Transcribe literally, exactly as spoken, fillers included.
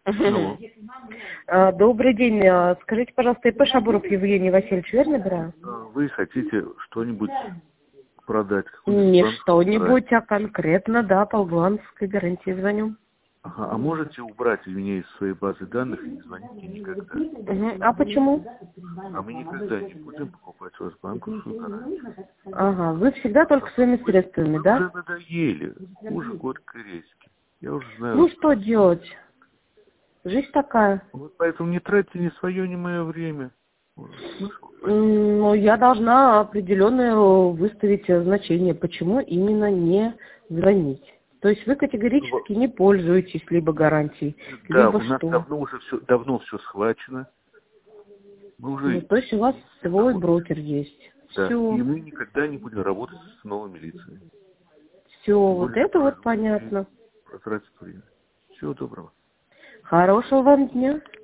Алло. А, Добрый день. А, Скажите, пожалуйста, ИП Шабуров Евгений Васильевич, верно, да? Вы хотите что-нибудь продать? Какую-нибудь Не банковскую что-нибудь, а конкретно, да, по банковской гарантии звоню. Ага, а можете убрать меня из своей базы данных и не звонить мне никогда? Мгм. А почему? А мы никогда не будем покупать у вас банковскую гарантию. Ага, вы всегда только своими средствами, Вы да? уже надоели. Уже горькой редьки. Я уже знаю. Ну, что делать? Жизнь такая. Вот поэтому не тратьте ни свое, ни мое время. Слышал? М, Ну, я должна определенное выставить э, значение, почему именно не звонить. То есть вы категорически не пользуетесь либо гарантией, Да, либо у нас что? давно уже все, давно все схвачено. Мы Ну, уже то есть у вас свой брокер есть. да. И Все. мы никогда не будем работать с новыми лицами. Все, Тем вот более, это которые вот понятно. потратят время. Всего доброго. Хорошего вам дня.